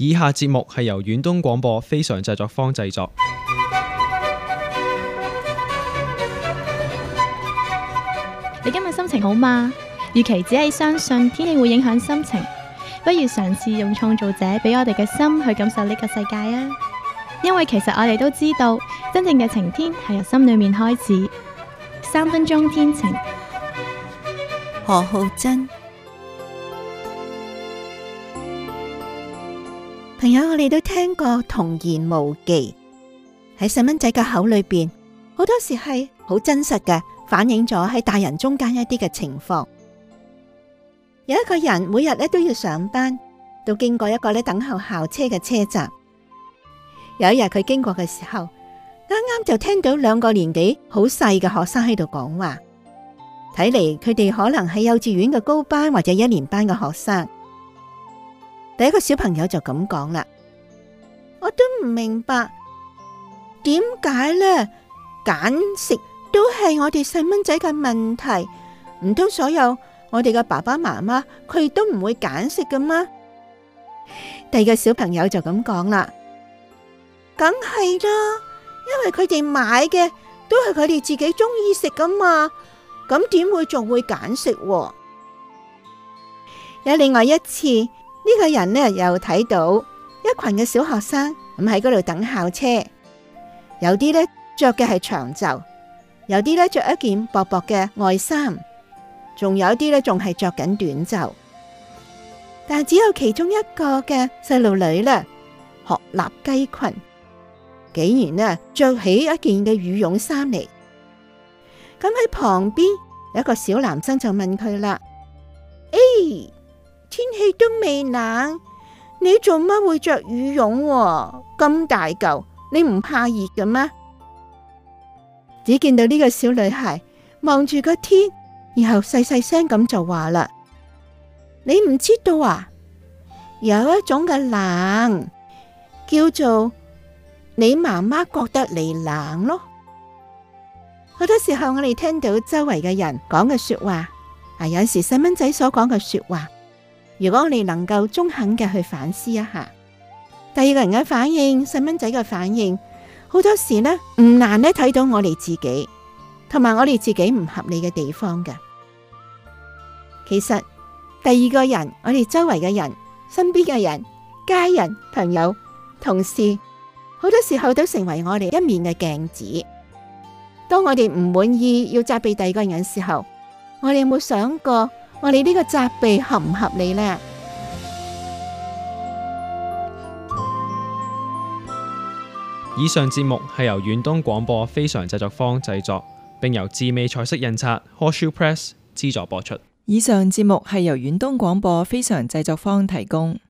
以下節目係由遠東廣播非常製作坊製作。 你今日心情好嗎？與其只係相信天氣會影響心情，不如嘗試用創造者俾我哋嘅心去感受呢個世界啊！因為其實我哋都知道，真正嘅晴天係由心裏面開始。3分鐘天晴， 何浩珍。朋友，我哋都聽過童言無忌，喺細蚊仔嘅口裏邊，好多時係好真實嘅，反映咗喺大人中間一啲嘅情況。有一個人每日都要上班，都經過一個等候校車嘅車站。有一日佢經過嘅時候，啱啱就聽到2個年紀好細嘅學生喺度講話，睇嚟佢哋可能係幼稚園嘅高班或者1年班嘅學生。第一個小朋友就咁講啦：我都唔明白點解呢？揀食都係我哋細蚊仔嘅問題，唔通所有我哋嘅爸爸媽媽佢都唔會揀食㗎嗎？第二個小朋友就咁講啦：梗係啦，因為佢哋買嘅都係佢哋自己中意食㗎嘛，咁點會仲會揀食？有另外一次，呢個人又睇到一群嘅小學生咁喺嗰度等校車，有啲着嘅係長袖，有啲着一件薄薄嘅外衫，仲有啲仲係着緊短袖，但係只有其中一個嘅細路女鶴立雞群，竟然着起一件嘅羽絨衫嚟。咁喺旁邊有一個小男生就問佢啦：天氣都未冷，你做乜會着羽絨？咁大嚿，你唔怕熱嘅咩？只見到呢個小女孩望住個天，然後細細聲咁就話啦：你唔知道啊？有一種嘅冷叫做你媽媽覺得你冷咯。好多時候我哋聽到周圍嘅人講嘅說話，有時細蚊仔所講嘅說話，如果我哋能夠中肯嘅去反思一下，第二個人嘅反應，細蚊仔嘅反應，好多時唔難睇到我哋自己同埋我哋自己唔合理嘅地方嘅。其實第二個人，我哋周圍嘅人、身邊嘅人、家人、朋友、同事，好多時候都成為我哋一面嘅鏡子。當我哋唔滿意要責備第二個人嘅時候，我哋有冇想過我哋呢個責備合唔合理呢？ 以上節目係由遠東廣播非常製作坊製作，並由智美彩色印刷 Horseshoe Press 資助播出。 以上節目係由遠東廣播非常製作坊提供。